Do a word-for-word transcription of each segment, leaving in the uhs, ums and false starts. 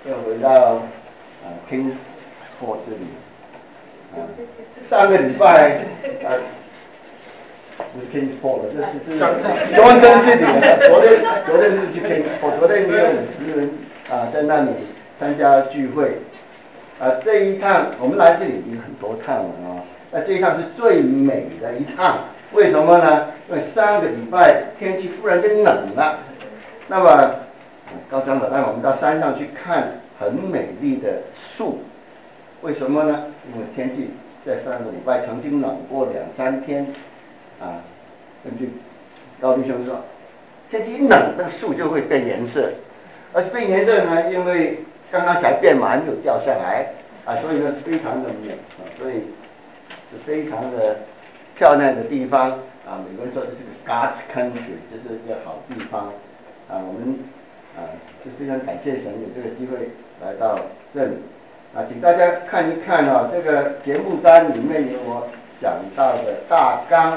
又回到啊 Kingsport 这里啊，上个礼拜啊不是 Kingsport 了，这是是 Johnson City 的，昨天昨天是去 Kingsport，昨天也有五十人啊在那里参加聚会啊，这一趟我们来这里已经很多趟了啊，那这一趟是最美的一趟，为什么呢？因为上个礼拜天气忽然间冷了，那么高长老带我们到山上去看很美丽的树，为什么呢？因为天气在上个礼拜曾经冷过两三天啊，根据高弟兄说，天气一冷，那个树就会变颜色，而且变颜色呢，因为刚刚才变嘛，还没有掉下来啊，所以呢非常的美啊，所以是非常的漂亮的地方啊。美国人说这是个 God's country， 这是一个好地方啊。我们啊就非常感谢神有这个机会来到这里啊，请大家看一看啊，这个节目单里面有我讲到的大纲，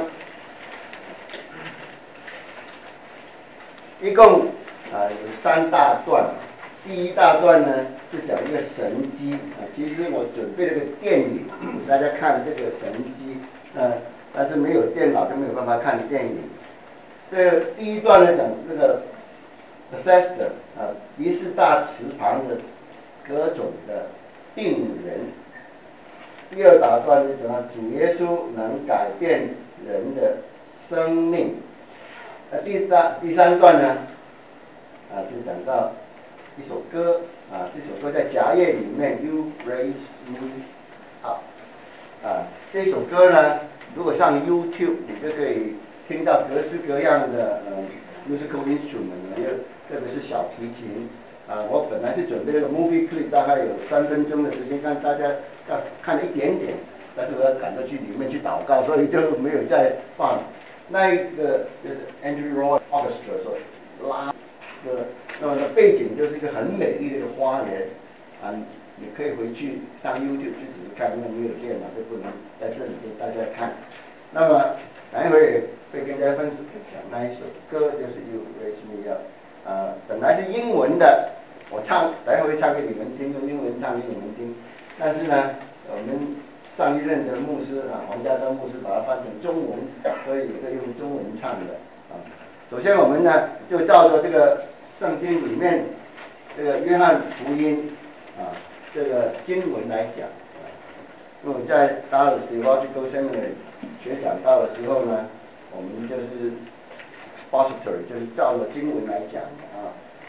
一共啊有三大段。第一大段呢是讲一个神机啊，其实我准备了个电影给大家看这个神机，呃，但是没有电脑就没有办法看电影。这第一段呢讲这个 Bethesda 啊，迪士大池旁的各种的病人。第二大段是讲主耶稣能改变人的生命。呃，第三第三段呢啊就讲到一首歌啊，这首歌在夹页里面 You Raise Me Up 啊，这首歌呢，如果上 YouTube 你就可以听到各式各样的呃 musical instrument， 又特别是小提琴啊。我本来是准备了个 movie clip， 大概有三分钟的时间，让大家看看了一点点，但是我要赶着去里面去祷告，所以就没有再放。那一个就是 Andrew Roy Orchestra 所拉的。那么的背景就是一个很美丽的一个花园啊，你可以回去上 YouTube 去仔细看，因为没有电脑就不能在这里给大家看。那么待会儿会跟大家分享那一首歌，就是 You Raise Me Up 啊，本来是英文的，我唱待会儿唱给你们听，用英文唱给你们听。但是呢，我们上一任的牧师啊，黄家山牧师把它翻成中文，所以也会用中文唱的啊。首先我们呢就照着这个圣经里面这个约翰福音啊这个经文来讲啊，因为我在 Dallas Theological Seminary 学讲道的时候呢，我们就是 expository， 就是照着经文来讲啊。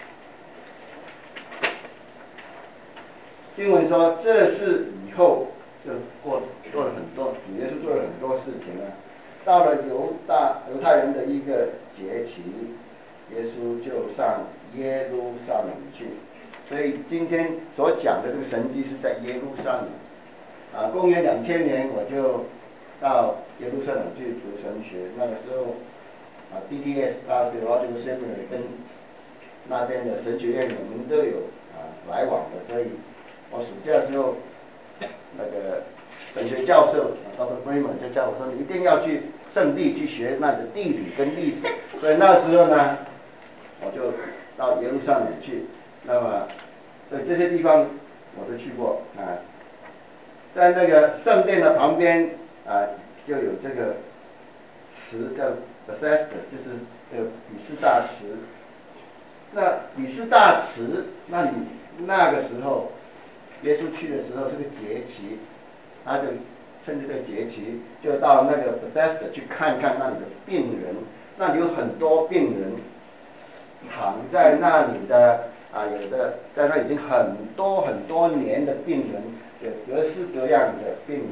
经文说，这是以后就过做了很多，主耶稣做了很多事情啊。到了犹大犹太人的一个节期，耶稣就上耶路撒冷去，所以今天所讲的这个神迹是在耶路撒冷。啊，公元两千年我就到耶路撒冷去读神学，那个时候啊 D T S 大学 Theological Seminary 跟那边的神学院我们都有啊来往的，所以我暑假的时候那个神学教授 Doctor Freeman 就叫我说，你一定要去圣地去学那个地理跟历史，所以那时候呢，我就到耶路撒冷去。那么，所以这些地方我都去过啊。在那个圣殿的旁边啊，就有这个池叫 Bethesda， 就是这个比斯大池。那比斯大池那里那个时候，耶稣去的时候，这个节期，他就趁着这个节期，就到那个 Bethesda 去看看那里的病人。那里有很多病人躺在那里的啊，有的在那已经很多很多年的病人，有各式各样的病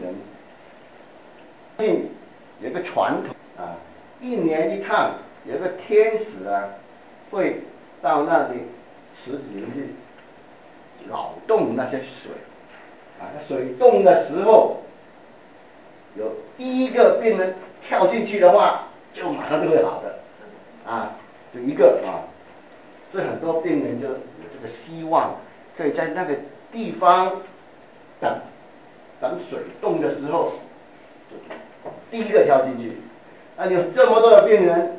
人。有一个传统啊，一年一趟，有一个天使啊，会到那里池子里面去扰动那些水啊，那水动的时候，有第一个病人跳进去的话，就马上就会好的啊，就一个啊，所以很多病人就有这个希望，可以在那个地方等等水动的时候，就第一个跳进去。那有这么多的病人，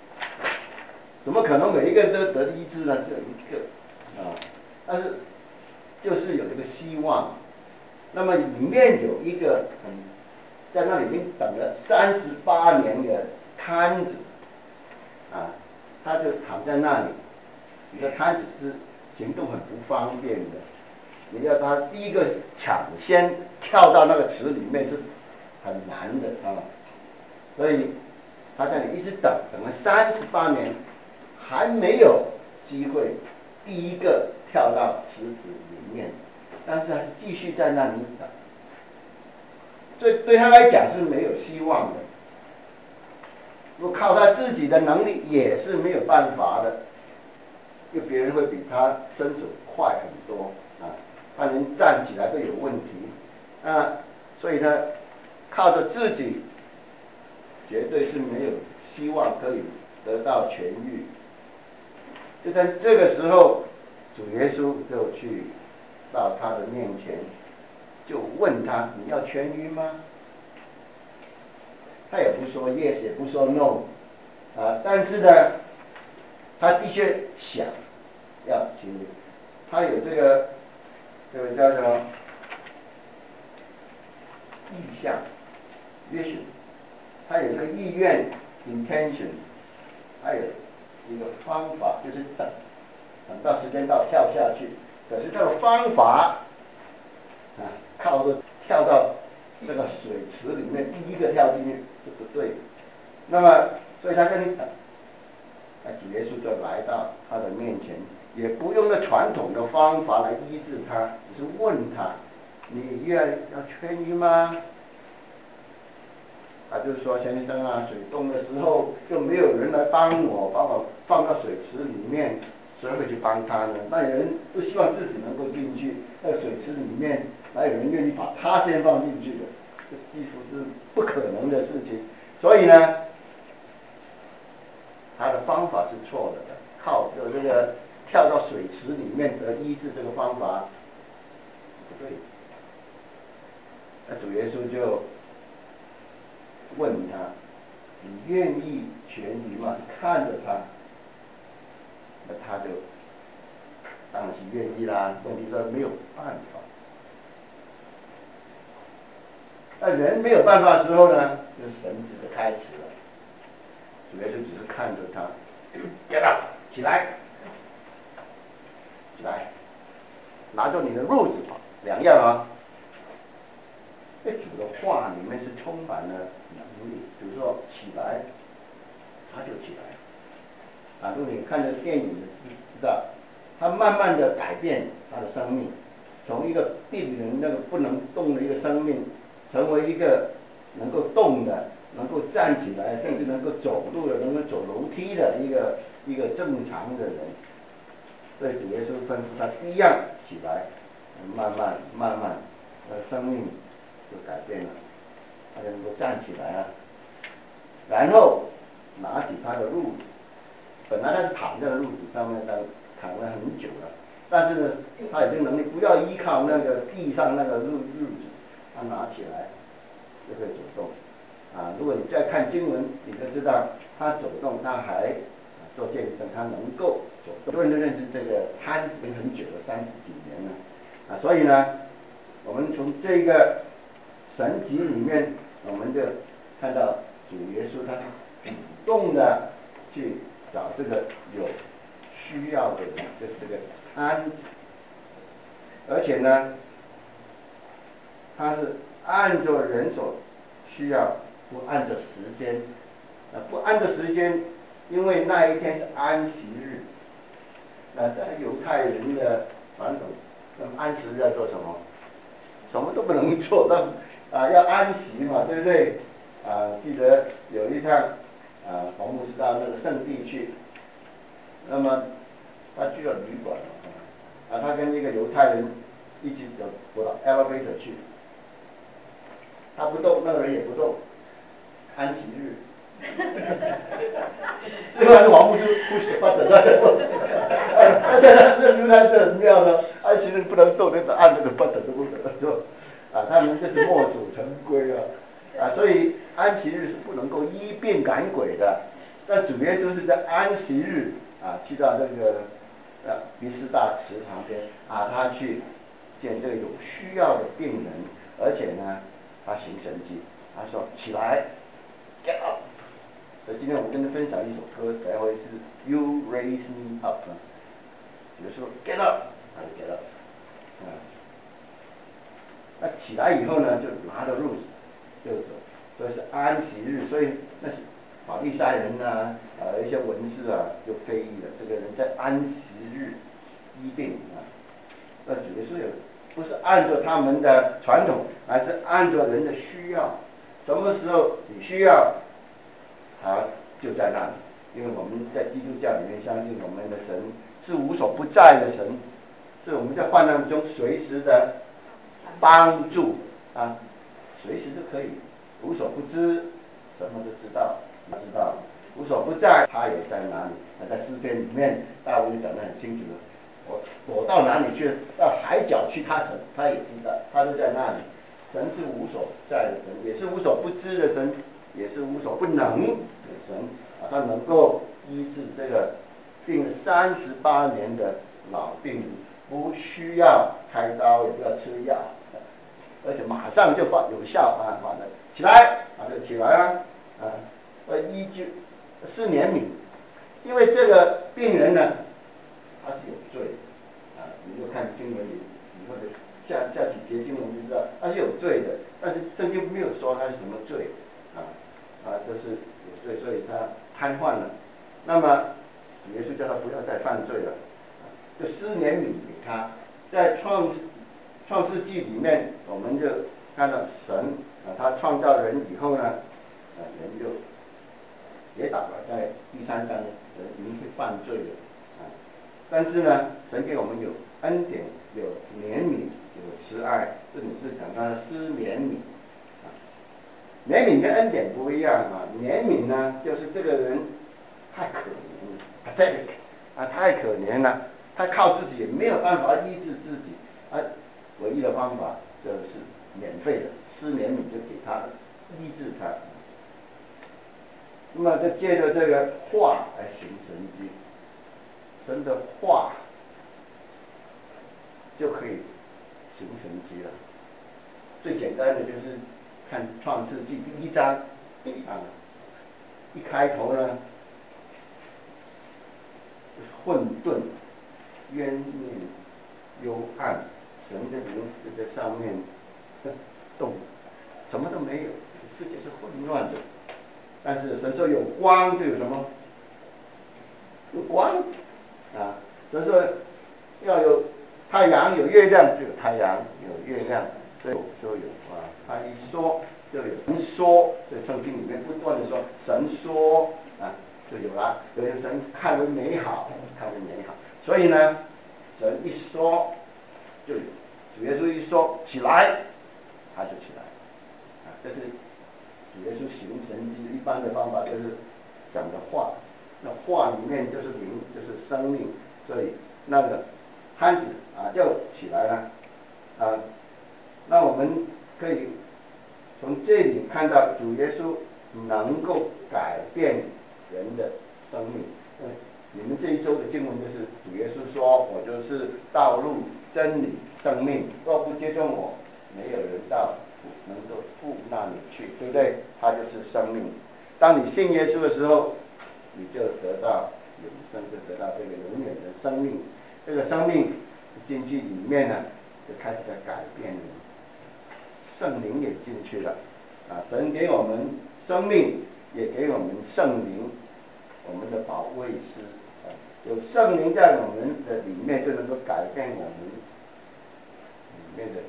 怎么可能每一个人都得医治呢？只有一个啊，但是就是有一个希望。那么里面有一个很在那里已经等了三十八年的瘫子啊，他就躺在那里。你的瘫子是行动很不方便的，你要他第一个抢先跳到那个池里面是很难的啊，所以他在那里一直等，等了三十八年，还没有机会第一个跳到池子里面，但是他是继续在那里等，对对他来讲是没有希望的，如果靠他自己的能力也是没有办法的，因为别人会比他伸手快很多啊，他连站起来都有问题啊，所以呢，靠着自己绝对是没有希望可以得到痊愈。就在这个时候，主耶稣就去到他的面前，就问他：你要痊愈吗？他也不说 yes， 也不说 no， 啊，但是呢，他的确想要痊愈，他有这个这个叫什么意向 vision， 他有这个意愿 intention， 还有一个方法就是等，等到时间到跳下去。可是这个方法啊，靠着跳到那个水池里面第一个跳进去是不对的。那么，所以他跟你等，那主耶稣就来到他的面前，也不用那传统的方法来医治他，只是问他：你愿要痊愈吗？他就是说，先生啊，水冻的时候就没有人来帮我，把我放到水池里面，谁会去帮他呢？那有人都希望自己能够进去，那个水池里面哪有人愿意把他先放进去的？这几乎是不可能的事情。所以呢，他的方法是错的，靠着这个跳到水池里面得医治这个方法不对。那主耶稣就问他：你愿意痊愈吗？看着他，那他就当然是愿意啦。问题是没有办法。那人没有办法的时候呢，就是神迹的开始了。主耶稣只是看着他，get up，起来，起来，拿着你的褥子跑，两样啊。这主的话里面是充满了能力，比如说起来，他就起来。啊，如果你看这个电影的知道，他慢慢的改变他的生命，从一个病人那个不能动的一个生命，成为一个能够动的、能够站起来，甚至能够走路的、能够走楼梯的一个一个正常的人。所以主耶稣吩咐他第一样起来，慢慢慢慢，他的生命就改变了，他就能够站起来了。然后拿起他的褥子，本来他是躺在褥子上面，但躺了很久了，但是呢，他已经能力不要依靠那个地上那个褥褥子，他拿起来就可以走动。啊，如果你再看经文，你就知道他走动，他还做见证，他能够走动。很多人都认识这个瘫子已经很久了，三十几年了。啊，所以呢，我们从这个神迹里面，我们就看到主耶稣他是主动的去找这个有需要的人，就是这个瘫子，而且呢，他是按照人所需要，不按照时间，啊，不按照时间，因为那一天是安息日。那在犹太人的传统，那么安息日要做什么？什么都不能做，那啊要安息嘛，对不对？啊，记得有一趟啊，黄牧师到那个圣地去，那么他去了旅馆，啊，他跟一个犹太人一起走走到 elevator 去，他不动，那个人也不动，安息日。另外是黄牧师 push the button，而且他这犹太人很妙的，安息日不能动，那个按那个 button 都不可能动，啊，他们这是墨守成规啊，啊，所以安息日是不能够医病赶鬼的。那主耶稣是在安息日啊，去到这个呃比斯大池旁边啊，他去见这个有需要的病人，而且呢，他行神迹，他说起来 ，get up。所以今天我跟他分享一首歌，待会是 You Raise Me Up。有时候 get up， 他就 get up。啊，那起来以后呢，就拿着褥子就走，所以是安息日，所以那是法利赛人呐、啊，呃一些文士啊就非议了，这个人在安息日医病啊，那主耶稣也不是按照他们的传统，而是按照人的需要，什么时候你需要，他就在那里，因为我们在基督教里面相信我们的神是无所不在的神，是我们在患难中随时的帮助啊，随时都可以，无所不知，什么都知道，知道无所不在，他也在哪里？他在诗篇里面，大卫就讲得很清楚了。我躲到哪里去？到海角去他神，他也知道，他都在那里。神是无所不在的神，也是无所不知的神，也是无所不能的神啊！他能够医治这个病了三十八年的老病人，不需要开刀，也不要吃药，而且马上就发有效啊！反正起来啊，就起来了啊！呃，依据是怜悯，因为这个病人呢，他是有罪啊！你就看经文里以后的下下几节经文就知道他是有罪的，但是圣经没有说他是什么罪啊啊，就是有罪，所以他瘫痪了。那么主耶稣叫他不要再犯罪了，啊、就施怜悯给他。在创创世纪里面，我们就看到神啊，他创造人以后呢，啊，人就跌倒了，在第三章人已经会犯罪了啊。但是呢，神给我们有恩典，有怜悯，有慈爱，这里是讲到施怜悯啊。怜悯跟恩典不一样啊，怜悯呢，就是这个人太可怜了 ，pathetic 啊，太可怜了，他靠自己也没有办法医治自己，啊，唯一的方法就是免费的施怜悯，就给他医治他。那么就借着这个话来行神迹，神的话就可以行神迹了。最简单的就是看创世纪第一章啊，一开头呢，混沌、冤念、幽暗，神的灵就在上面动，什么都没有，世界是混乱的。但是神说有光，就有什么？有光啊！神说要有太阳，有月亮，就有太阳，有月亮，所以就有啊。他一说就有神说，所以圣经里面不断的说神说啊，就有了。有些神看为美好，看为美好。所以呢，神一说就有，主耶稣一说起来，他就起来啊。这是主耶稣行神迹一般的方法，就是讲的话。那话里面就是灵，就是生命，所以那个汉子啊就起来了啊。那我们可以从这里看到主耶稣能够改变人的生命。嗯，你们这一周的经文就是主耶稣说：“我就是道路、真理、生命，若不接近我，没有人到能够父那里去，对不对？他就是生命。当你信耶稣的时候，你就得到永生，就得到这个永远的生命。这个生命进去里面呢，就开始在改变你，圣灵也进去了啊！神给我们生命，也给我们圣灵，我们的保惠师啊，有圣灵在我们的里面，就能够改变我们里面的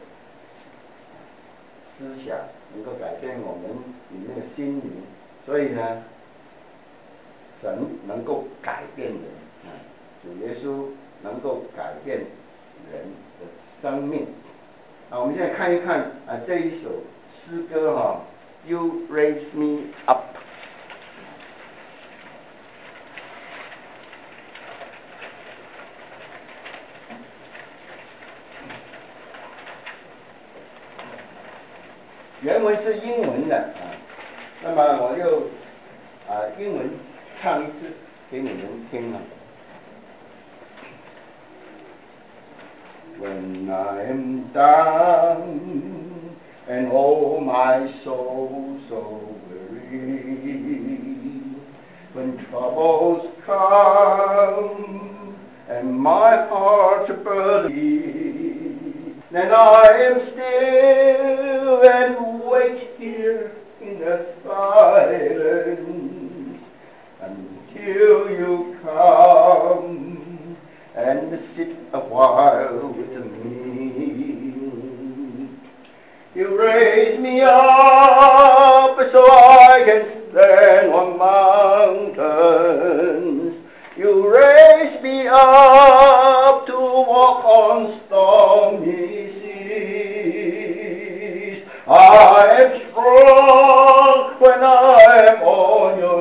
思想，能够改变我们里面的心灵。所以呢，神能够改变人啊，主耶稣能够改变人的生命啊。我们现在看一看啊，这一首诗歌哈、啊、，You Raise Me Up。原文是英文的啊，那么我又啊英文唱一次给你们听啊。When when I am down and oh my soul so weary, when troubles come and my heart burdened, then I am still and wait here in the silence until you come and sit a while with me. You raise me up so I can stand on mountains. You raise me up to walk on stormy seas. I am strong when I am on your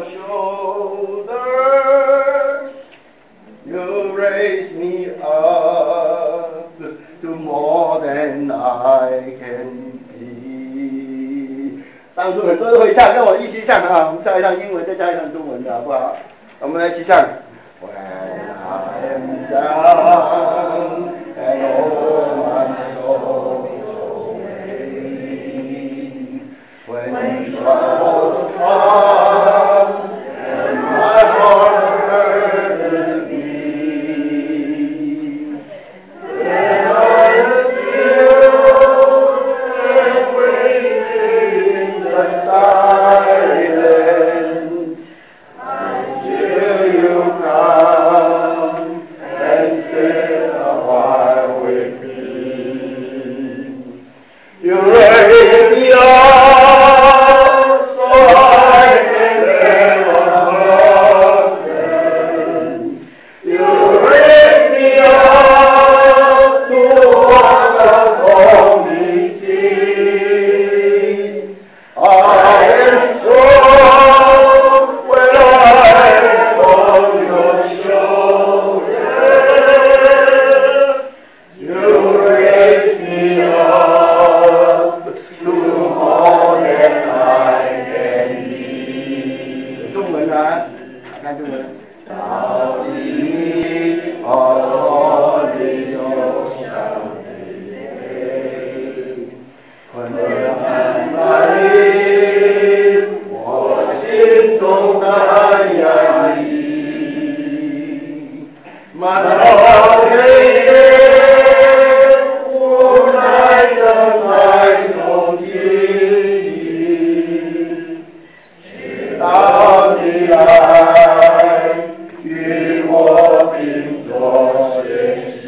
shoulders. You raise me up to more than I can be。当初很多人会唱，跟我一起唱啊！我们唱一唱英文，再加一唱中文的好不好？我们来一起唱。When I am down and all my soul so weary, when troubles come and my heart burdens me, then I am still and wait in the silence until you come and sit a while with me. You raise me up so I can stand on mountains. You raise me up to walk on stormy seas. I am strong when I am on your shoulders. You raise me up to more than I can be。中文啊，看中文。到底哦，你有上帝困难来临，我心中难压抑，满脑黑夜，无奈的那种情景，直到你来与我并作学习。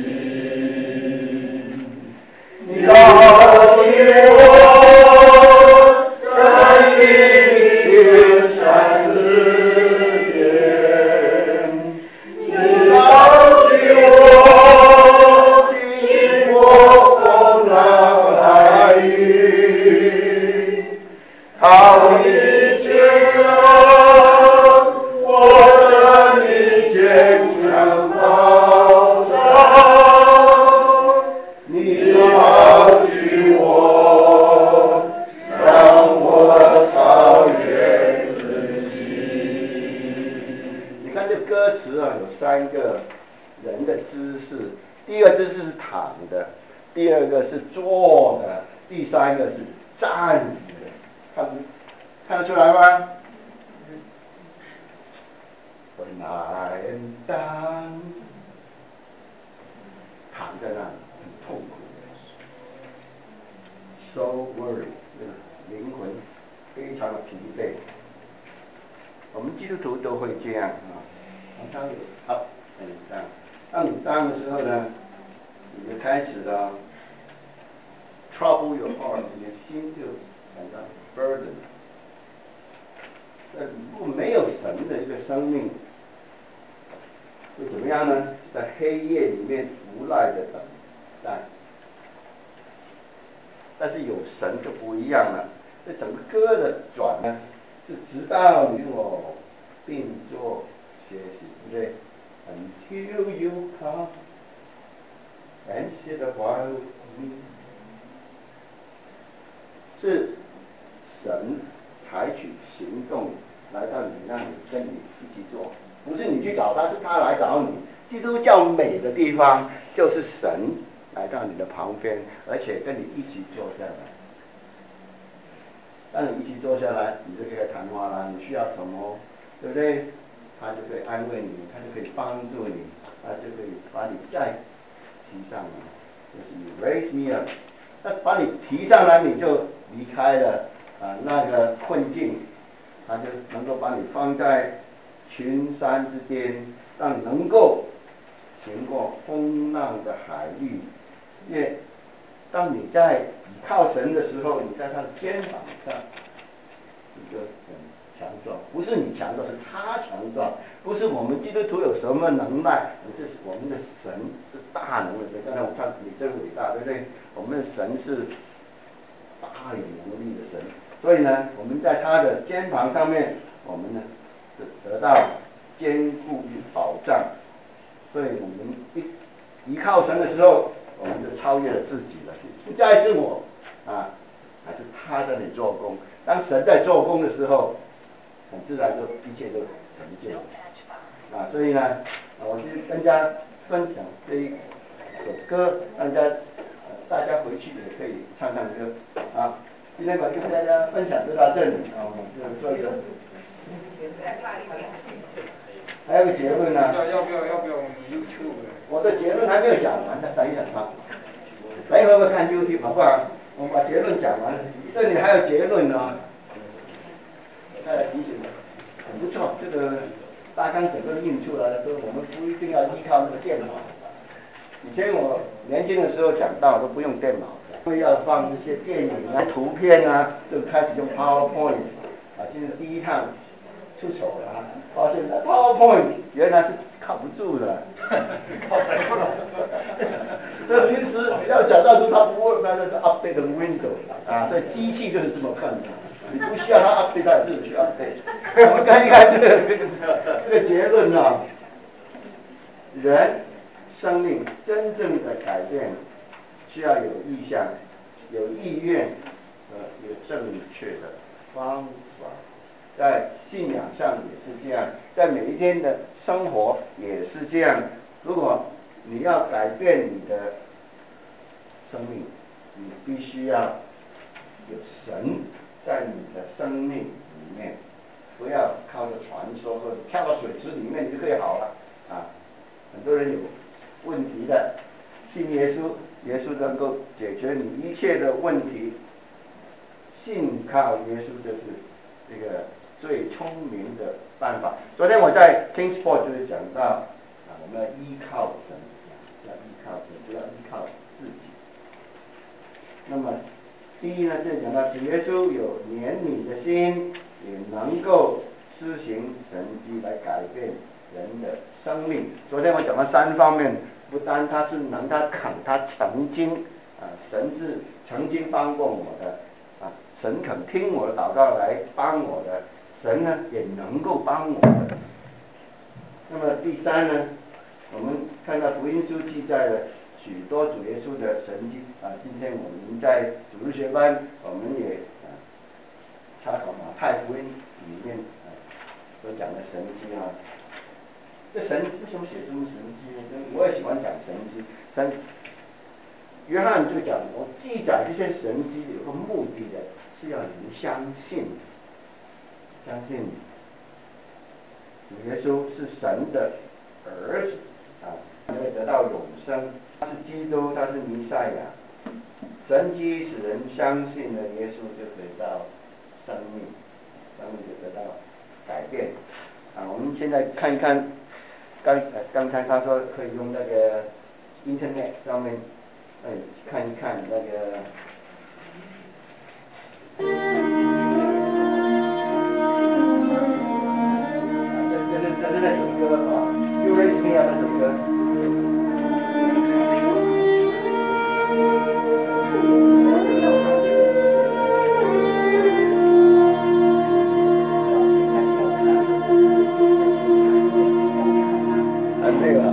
你告诉我，在你面山之间，你告诉我，经过风浪海雨，靠你肩上，我的你坚强保障。你高举我，让我超越自己。你看这歌词啊，有三个人的姿势，第一个姿势是躺的，第二个是坐的，第三个是站的，看看得出来吗？When I am down， 躺在那里很痛苦 ，so worried， 这个灵魂非常的疲惫。我们基督徒都会这样啊，常常有 up and down。当你 down 的时候呢，你就开始了 trouble your heart， 你的心就感到 burden。呃，如果没有神的一个生命，会怎么样呢？在黑夜里面无奈的等待。但是有神就不一样了，这整个歌的转呢，是直到与我并作学习，对不对 ？Until you come and sit a while with me， 是神采取行动来到你那里跟你一起做，不是你去找他，是他来找你。基督教美的地方就是神来到你的旁边，而且跟你一起坐下来。当你一起坐下来，你就可以谈话啦，你需要什么，对不对？他就可以安慰你，他就可以帮助你，他就可以把你再提上来，就是 you raise me up。那把你提上来，你就离开了啊那个困境，他就能够把你放在群山之巅，让你能够行过风浪的海域。因为当你在倚靠神的时候，你在他的肩膀上，你就很强壮。不是你强壮，是他强壮。不是我们基督徒有什么能耐，是我们的神是大能的神。刚才我看你真伟大，对不对？我们的神是大有能力的神。所以呢，我们在他的肩膀上面，我们呢得到坚固与保障。所以我们一依靠神的时候，我们就超越了自己了，不再是我啊，还是他在那里做工。当神在做工的时候，很自然就一切都成就了啊。所以呢，我就跟大家分享这一首歌，让大家大家回去也可以唱唱歌啊。今天我跟大家分享就到这里啊，我们就做一个。还有个结论呢、啊？ 要要不要要不要我们 YouTube？ 我的结论还没有讲完呢，等一等啊。等一会儿我看 YouTube 好不好？我把结论讲完了，这里还有结论呢。再来提醒，很不错，这个大纲整个印出来了，说我们不一定要依靠那个电脑。以前我年轻的时候讲到都不用电脑，因为要放一些电影啊、图片啊，就开始用 PowerPoint 啊，今天第一趟出手了啊，发现 PowerPoint 原来是靠不住的，靠谁不了？这临时要讲到说它不会，那就是 update the window 啊，所以机器就是这么笨的，你不需要它 update 它自己去 update。我们看一看这个这个这个结论啊，人生命真正的改变需要有意向、有意愿和有正确的方法。在信仰上也是这样，在每一天的生活也是这样。如果你要改变你的生命，你必须要有神在你的生命里面，不要靠着传说说你跳到水池里面你就可以好了啊。很多人有问题的，信耶稣，耶稣能够解决你一切的问题。信靠耶稣就是这个最聪明的办法。昨天我在 Kingsport 就是讲到啊，我们要依靠神，要依靠神，不要依靠自己。那么第一呢，这里讲到主耶稣有怜悯的心，也能够施行神迹来改变人的生命。昨天我讲了三方面，不单他是能，他肯，他曾经啊，神是曾经帮过我的啊，神肯听我的祷告来帮我的，神呢也能够帮我的。那么第三呢，我们看到福音书记载了许多主耶稣的神迹啊。今天我们在主日学班，我们也啊参考马太福音里面啊所讲的神迹啊。这神为什么写出神迹呢？我也喜欢讲神迹。神约翰就讲，我记载这些神迹有个目的的，是要人相信，相信主耶稣是神的儿子啊，就会得到永生。他是基督，他是弥赛亚。神迹使人相信了耶稣，就得到生命，生命就得到改变。啊，我们现在看一看，刚呃刚才他说可以用那个 Internet 上面，哎看一看那个。这是这是那首歌啊 ，You Raise Me Up 那首歌。还没有啊。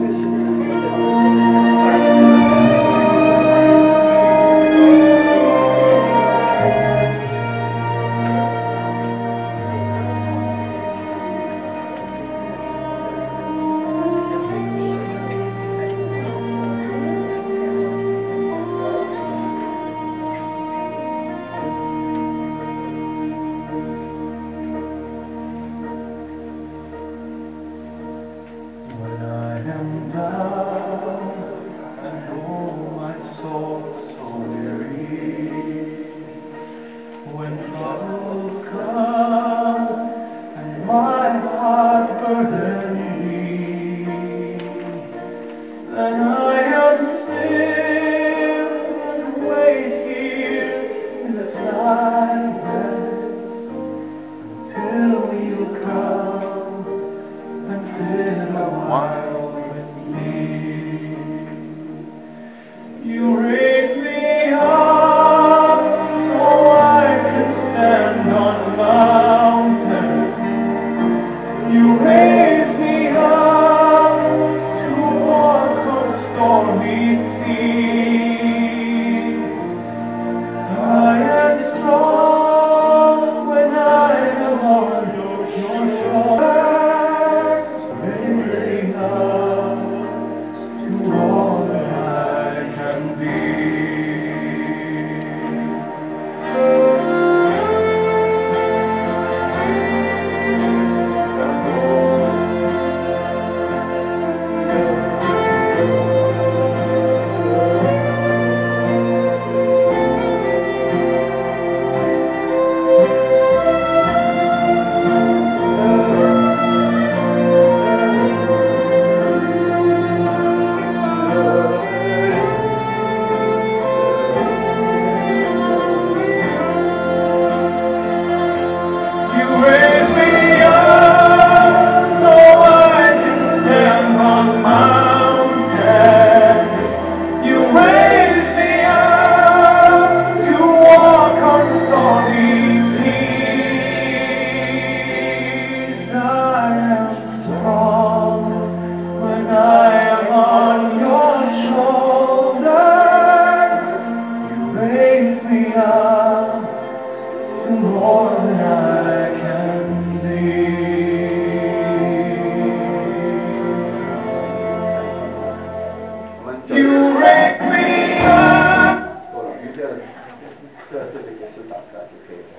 做这个结束祷告就可以了。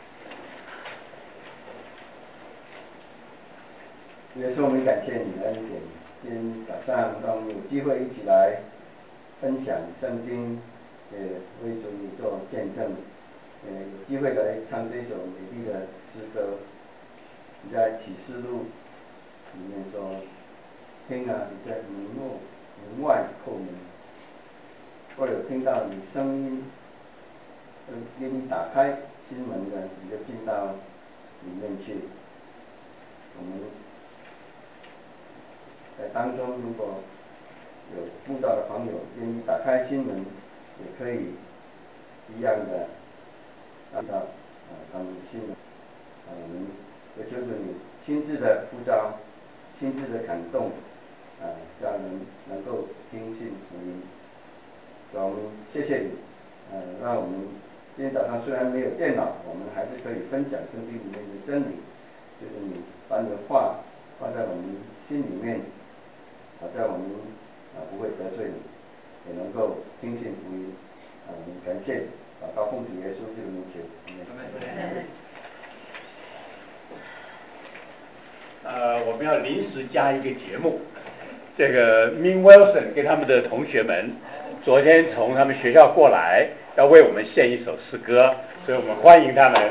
也是我们感谢你的恩典，今天早上让我们有机会一起来分享圣经，呃，为主你做见证，呃，有机会来唱这首美丽的诗歌。你在启示录里面说，听啊，你在门后门外叩门，或有听到你声音，给你打开心门的，你就进到里面去。我们在当中如果有慕道的朋友愿意打开心门，也可以一样的看到啊他们的心门。啊，我们也求主你亲自的呼召，亲自的感动，啊，让人能够听信福音。主，我们谢谢你，呃，让我们今天早上虽然没有电脑，我们还是可以分享圣经里面的真理，就是你把你的话放在我们心里面，好在我们啊不会得罪你，也能够听信福音。啊，我们感谢祷告奉主耶稣基督的名求。 呃，我们要临时加一个节目，这个 Min Wilson 跟他们的同学们昨天从他们学校过来，要为我们献一首诗歌，所以我们欢迎他们。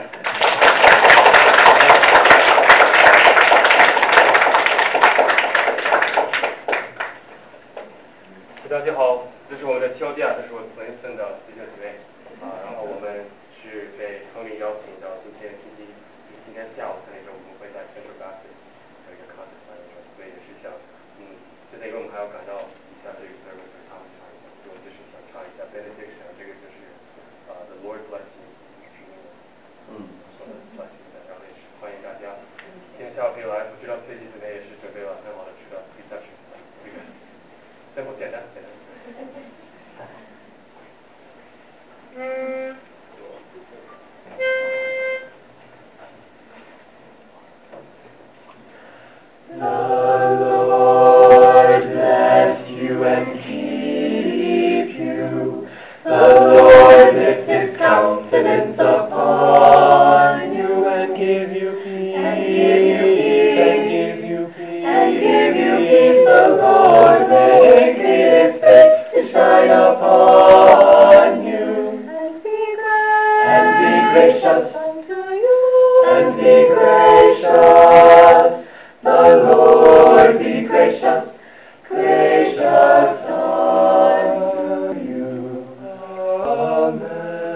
大家好，这是我们的敲架，这是我们 Wilson 的弟兄姊妹啊，然后我们是被特例邀请到今天星期今天下午三点钟，我们会在 Central Baptist 有一个 concert 三点钟，所以也是想，嗯，现在因为我们还要赶到以下这个 service 所以他们唱一下，所以我就是想唱一下 benediction， 这个就是啊、uh, The Lord bless you， 是英文，嗯，说的 bless you 的，然后也是欢迎大家今天下午可以来，我知道崔姐姊妹也是准备了很好的这个 reception， 这个 simple 简单简单。The Lord bless you and keep you. The Lord lift his countenance upon you and give you peace. And give you peace. And give you peace. The Lord make his face to shine upon you. And be gracious. And be gracious unto you. And be gracious. The Lord be gracious, gracious unto you. Amen.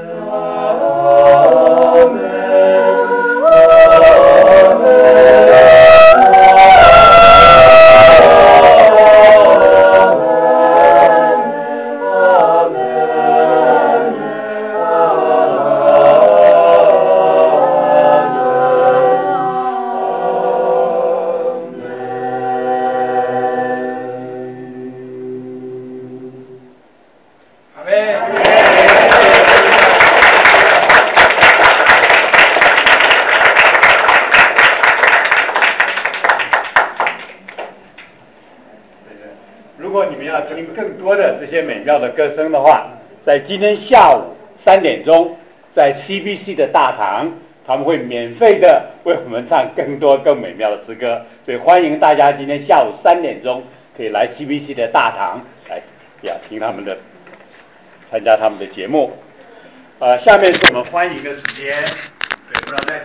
如果你们要听更多的这些美妙的歌声的话，在今天下午三点钟，在 C B C 的大堂，他们会免费的为我们唱更多更美妙的诗歌，所以欢迎大家今天下午三点钟可以来 C B C 的大堂来呀听他们的，参加他们的节目。呃，下面是我们欢迎的时间，对，不知道在。